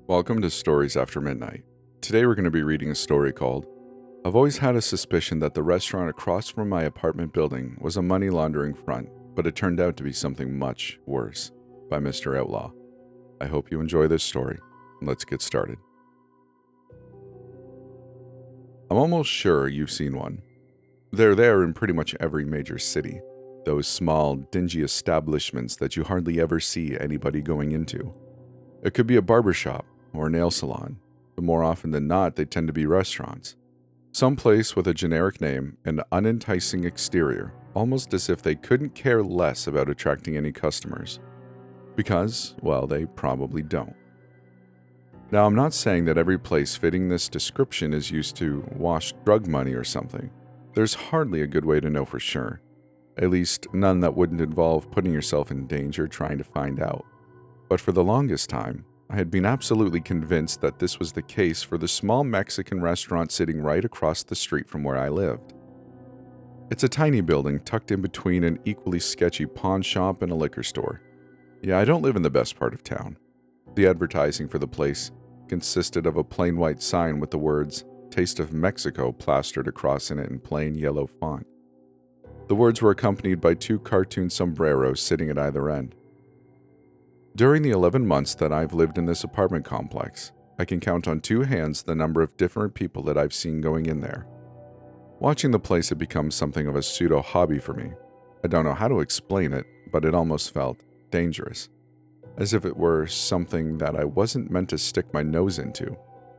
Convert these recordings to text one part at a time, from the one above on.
Welcome to Stories After Midnight. Today we're going to be reading a story called I've Always Had a Suspicion That the Restaurant Across from My Apartment Building Was a Money Laundering Front, but it turned out to be something much worse, by Mr. Outlaw. I hope you enjoy this story. Let's get started. I'm almost sure you've seen one. They're there in pretty much every major city. Those small, dingy establishments that you hardly ever see anybody going into. It could be a barbershop or a nail salon, but more often than not, they tend to be restaurants. Some place with a generic name and unenticing exterior, almost as if they couldn't care less about attracting any customers. Because, well, they probably don't. Now, I'm not saying that every place fitting this description is used to wash drug money or something. There's hardly a good way to know for sure. At least, none that wouldn't involve putting yourself in danger trying to find out. But for the longest time, I had been absolutely convinced that this was the case for the small Mexican restaurant sitting right across the street from where I lived. It's a tiny building tucked in between an equally sketchy pawn shop and a liquor store. Yeah, I don't live in the best part of town. The advertising for the place consisted of a plain white sign with the words, "Taste of Mexico" plastered across in it in plain yellow font. The words were accompanied by two cartoon sombreros sitting at either end. During the 11 months that I've lived in this apartment complex, I can count on two hands the number of different people that I've seen going in there. Watching the place had become something of a pseudo-hobby for me. I don't know how to explain it, but it almost felt dangerous, as if it were something that I wasn't meant to stick my nose into.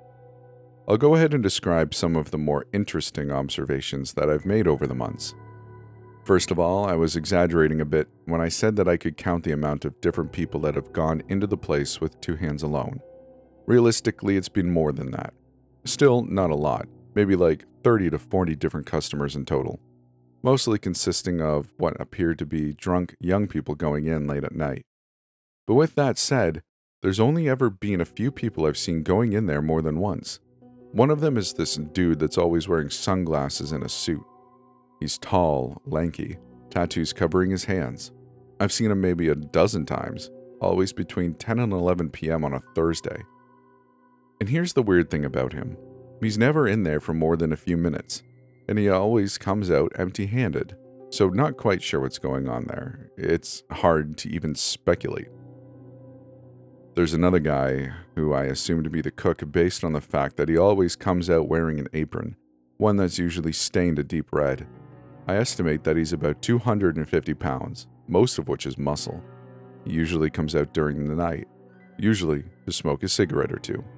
I'll go ahead and describe some of the more interesting observations that I've made over the months. First of all, I was exaggerating a bit when I said that I could count the amount of different people that have gone into the place with two hands alone. Realistically, it's been more than that. Still, not a lot, maybe like 30 to 40 different customers in total, mostly consisting of what appeared to be drunk young people going in late at night. But with that said, there's only ever been a few people I've seen going in there more than once. One of them is this dude that's always wearing sunglasses and a suit. He's tall, lanky, tattoos covering his hands. I've seen him maybe a dozen times, always between 10 and 11 p.m. on a Thursday. And here's the weird thing about him. He's never in there for more than a few minutes, and he always comes out empty-handed, so not quite sure what's going on there. It's hard to even speculate. There's another guy who I assume to be the cook based on the fact that he always comes out wearing an apron, one that's usually stained a deep red. I estimate that he's about 250 pounds, most of which is muscle. He usually comes out during the night, usually to smoke a cigarette or two.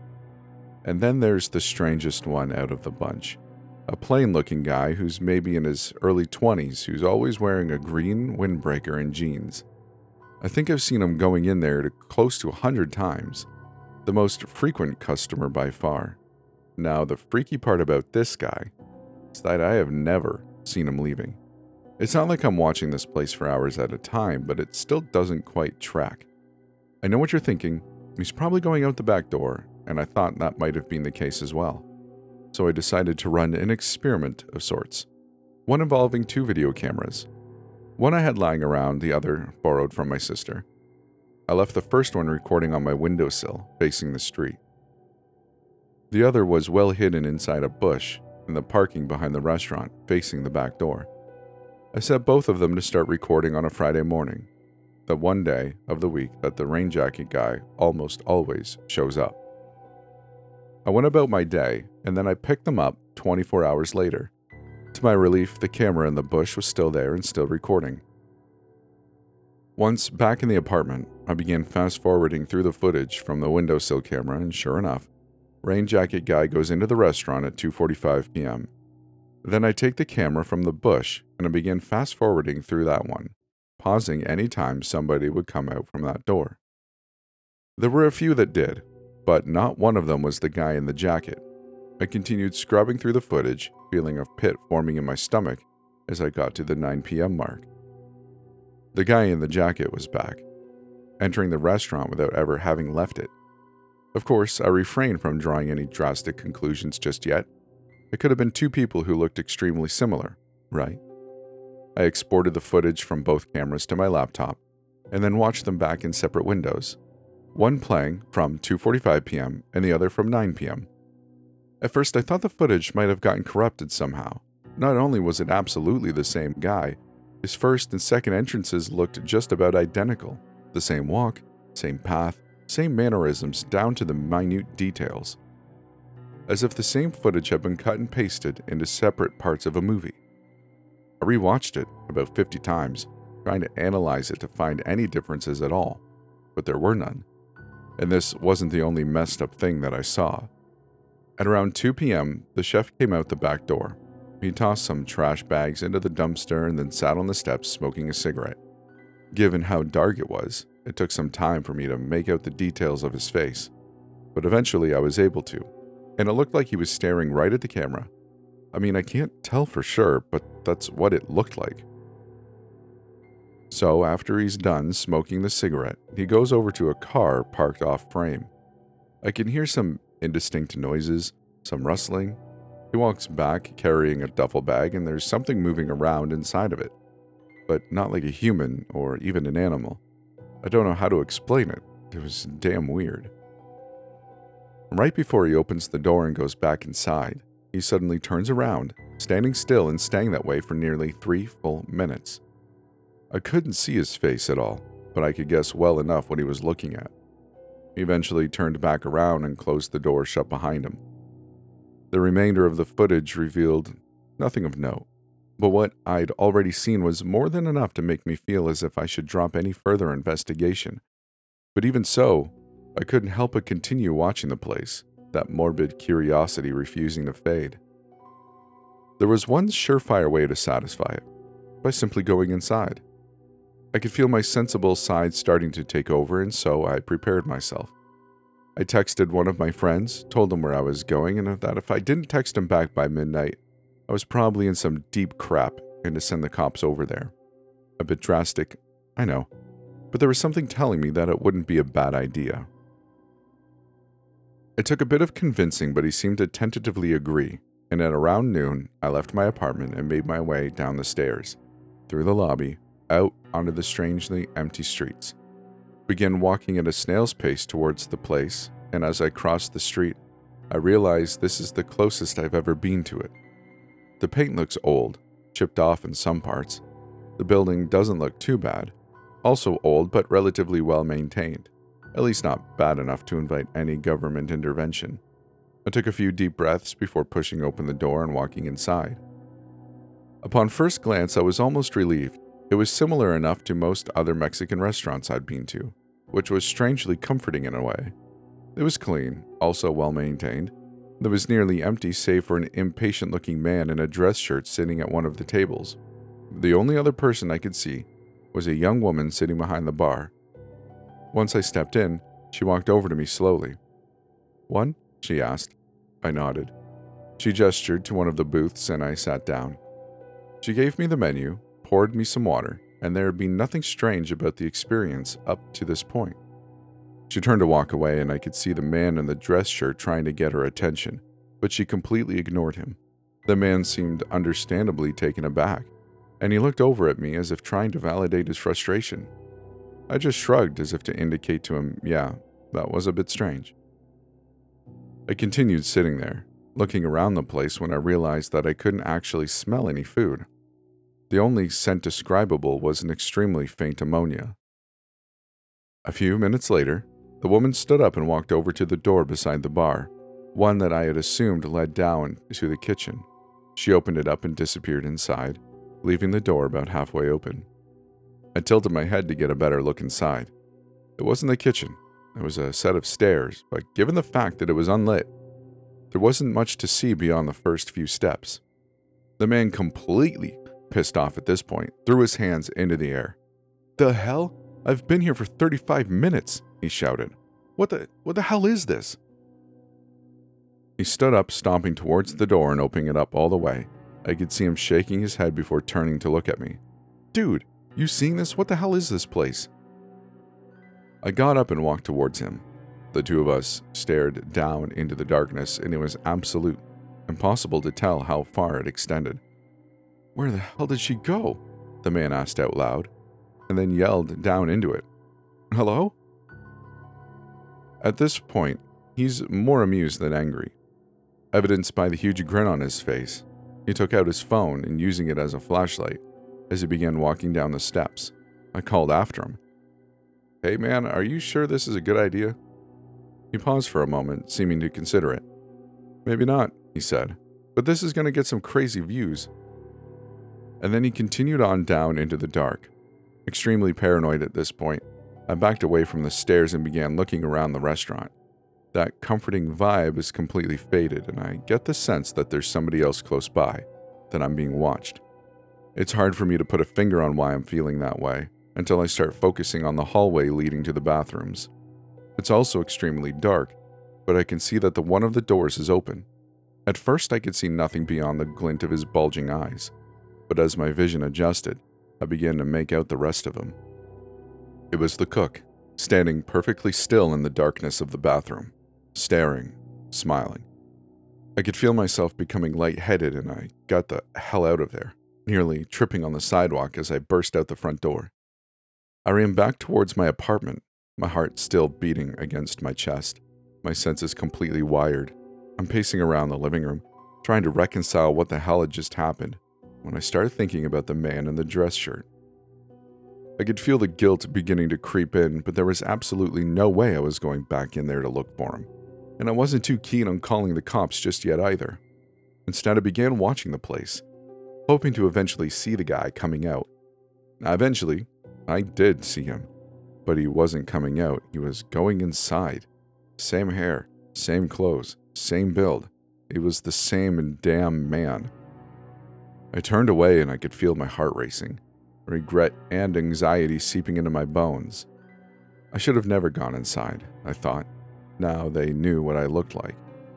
And then there's the strangest one out of the bunch. A plain-looking guy who's maybe in his early 20s who's always wearing a green windbreaker and jeans. I think I've seen him going in there close to 100 times, the most frequent customer by far. Now, the freaky part about this guy is that I have never seen him leaving. It's not like I'm watching this place for hours at a time, but it still doesn't quite track. I know what you're thinking. He's probably going out the back door, and I thought that might have been the case as well. So I decided to run an experiment of sorts, one involving two video cameras. One I had lying around, the other borrowed from my sister. I left the first one recording on my windowsill, facing the street. The other was well hidden inside a bush in the parking behind the restaurant, facing the back door. I set both of them to start recording on a Friday morning, the one day of the week that the rain jacket guy almost always shows up. I went about my day, and then I picked them up 24 hours later. To my relief, the camera in the bush was still there and still recording. Once back in the apartment, I began fast-forwarding through the footage from the windowsill camera, and sure enough, rain jacket guy goes into the restaurant at 2:45 p.m. Then I take the camera from the bush and I begin fast-forwarding through that one, pausing any time somebody would come out from that door. There were a few that did, but not one of them was the guy in the jacket. I continued scrubbing through the footage, feeling a pit forming in my stomach as I got to the 9 p.m. mark. The guy in the jacket was back, entering the restaurant without ever having left it. Of course, I refrained from drawing any drastic conclusions just yet. It could have been two people who looked extremely similar, right? I exported the footage from both cameras to my laptop, and then watched them back in separate windows. one playing from 2:45 p.m. and the other from 9 p.m. At first, I thought the footage might have gotten corrupted somehow. Not only was it absolutely the same guy, his first and second entrances looked just about identical. The same walk, same path, same mannerisms down to the minute details. As if the same footage had been cut and pasted into separate parts of a movie. I rewatched it about 50 times, trying to analyze it to find any differences at all, but there were none. And this wasn't the only messed up thing that I saw. At around 2 p.m., the chef came out the back door. He tossed some trash bags into the dumpster and then sat on the steps smoking a cigarette. Given how dark it was, it took some time for me to make out the details of his face, but eventually I was able to, and it looked like he was staring right at the camera. I mean, I can't tell for sure, but that's what it looked like. So after he's done smoking the cigarette, he goes over to a car parked off frame. I can hear some indistinct noises, some rustling. He walks back carrying a duffel bag and there's something moving around inside of it, but not like a human or even an animal. I don't know how to explain it. It was damn weird. Right before he opens the door and goes back inside, he suddenly turns around, standing still and staying that way for nearly 3 full minutes. I couldn't see his face at all, but I could guess well enough what he was looking at. He eventually turned back around and closed the door shut behind him. The remainder of the footage revealed nothing of note, but what I'd already seen was more than enough to make me feel as if I should drop any further investigation. But even so, I couldn't help but continue watching the place, that morbid curiosity refusing to fade. There was one surefire way to satisfy it, by simply going inside. I could feel my sensible side starting to take over, and so I prepared myself. I texted one of my friends, told him where I was going, and that if I didn't text him back by midnight, I was probably in some deep crap and to send the cops over there. A bit drastic, I know, but there was something telling me that it wouldn't be a bad idea. It took a bit of convincing, but he seemed to tentatively agree, and at around noon, I left my apartment and made my way down the stairs, through the lobby, out onto the strangely empty streets. Began walking at a snail's pace towards the place, and as I crossed the street, I realized this is the closest I've ever been to it. The paint looks old, chipped off in some parts. The building doesn't look too bad, also old but relatively well maintained, at least not bad enough to invite any government intervention. I took a few deep breaths before pushing open the door and walking inside. Upon first glance, I was almost relieved. It was similar enough to most other Mexican restaurants I'd been to, which was strangely comforting in a way. It was clean, also well maintained. It was nearly empty save for an impatient-looking man in a dress shirt sitting at one of the tables. The only other person I could see was a young woman sitting behind the bar. Once I stepped in, she walked over to me slowly. "One?" she asked. I nodded. She gestured to one of the booths and I sat down. She gave me the menu, poured me some water, and there had been nothing strange about the experience up to this point. She turned to walk away and I could see the man in the dress shirt trying to get her attention, but she completely ignored him. The man seemed understandably taken aback, and he looked over at me as if trying to validate his frustration. I just shrugged as if to indicate to him, yeah, that was a bit strange. I continued sitting there, looking around the place when I realized that I couldn't actually smell any food. The only scent describable was an extremely faint ammonia. A few minutes later, the woman stood up and walked over to the door beside the bar, one that I had assumed led down to the kitchen. She opened it up and disappeared inside, leaving the door about halfway open. I tilted my head to get a better look inside. It wasn't the kitchen. It was a set of stairs, but given the fact that it was unlit, there wasn't much to see beyond the first few steps. The man, completely pissed off at this point, threw his hands into the air. "The hell? I've been here for 35 minutes, he shouted. What the hell is this?" He stood up, stomping towards the door and opening it up all the way. I could see him shaking his head before turning to look at me. "Dude, you seeing this? What the hell is this place?" I got up and walked towards him. The two of us stared down into the darkness, and it was absolute impossible to tell how far it extended. "Where the hell did she go?" the man asked out loud, and then yelled down into it. "Hello?" At this point, he's more amused than angry, evidenced by the huge grin on his face. He took out his phone and using it as a flashlight as he began walking down the steps. I called after him. "Hey man, are you sure this is a good idea?" He paused for a moment, seeming to consider it. "Maybe not," he said, "but this is going to get some crazy views." And then he continued on down into the dark. Extremely paranoid at this point, I backed away from the stairs and began looking around the restaurant. That comforting vibe is completely faded, and I get the sense that there's somebody else close by, that I'm being watched. It's hard for me to put a finger on why I'm feeling that way, until I start focusing on the hallway leading to the bathrooms. It's also extremely dark, but I can see that the one of the doors is open. At first I could see nothing beyond the glint of his bulging eyes, but as my vision adjusted, I began to make out the rest of him. It was the cook, standing perfectly still in the darkness of the bathroom, staring, smiling. I could feel myself becoming lightheaded and I got the hell out of there, nearly tripping on the sidewalk as I burst out the front door. I ran back towards my apartment, my heart still beating against my chest, my senses completely wired. I'm pacing around the living room, trying to reconcile what the hell had just happened, when I started thinking about the man in the dress shirt. I could feel the guilt beginning to creep in, but there was absolutely no way I was going back in there to look for him, and I wasn't too keen on calling the cops just yet either. Instead, I began watching the place, hoping to eventually see the guy coming out. Now, eventually, I did see him, but he wasn't coming out, he was going inside. Same hair, same clothes, same build. He was the same damn man. I turned away and I could feel my heart racing, regret and anxiety seeping into my bones. I should have never gone inside, I thought. Now they knew what I looked like.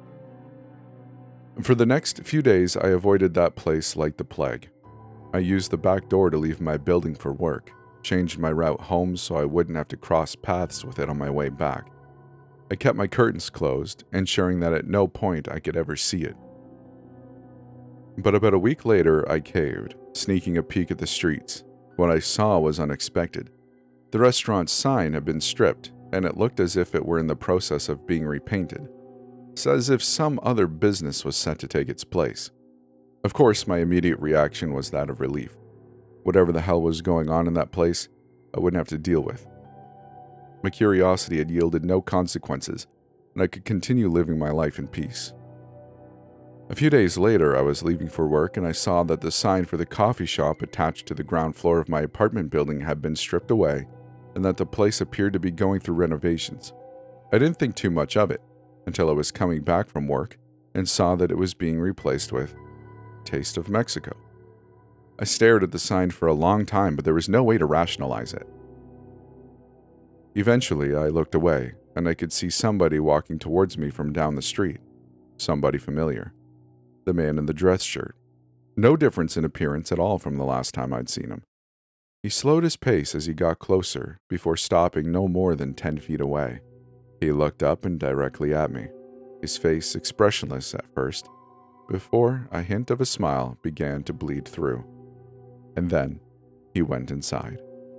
For the next few days, I avoided that place like the plague. I used the back door to leave my building for work, changed my route home so I wouldn't have to cross paths with it on my way back. I kept my curtains closed, ensuring that at no point I could ever see it. But about a week later, I caved, sneaking a peek at the streets. What I saw was unexpected. The restaurant's sign had been stripped, and it looked as if it were in the process of being repainted. It's as if some other business was set to take its place. Of course, my immediate reaction was that of relief. Whatever the hell was going on in that place, I wouldn't have to deal with. My curiosity had yielded no consequences, and I could continue living my life in peace. A few days later, I was leaving for work and I saw that the sign for the coffee shop attached to the ground floor of my apartment building had been stripped away and that the place appeared to be going through renovations. I didn't think too much of it until I was coming back from work and saw that it was being replaced with Taste of Mexico. I stared at the sign for a long time, but there was no way to rationalize it. Eventually, I looked away and I could see somebody walking towards me from down the street. Somebody familiar. The man in the dress shirt. No difference in appearance at all from the last time I'd seen him. He slowed his pace as he got closer, before stopping no more than 10 feet away. He looked up and directly at me, his face expressionless at first, before a hint of a smile began to bleed through. And then, he went inside.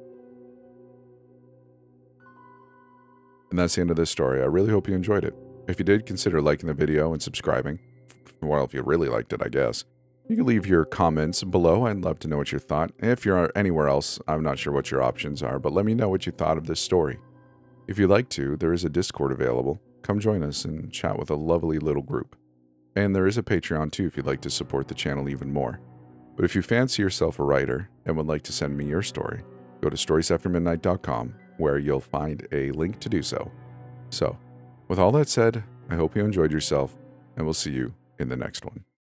And that's the end of this story. I really hope you enjoyed it. If you did, consider liking the video and subscribing. Well, if you really liked it, I guess. You can leave your comments below. I'd love to know what you thought. If you're anywhere else, I'm not sure what your options are, but let me know what you thought of this story. If you'd like to, there is a Discord available. Come join us and chat with a lovely little group. And there is a Patreon too if you'd like to support the channel even more. But if you fancy yourself a writer and would like to send me your story, go to storiesaftermidnight.com where you'll find a link to do so. So, with all that said, I hope you enjoyed yourself, and we'll see you in the next one.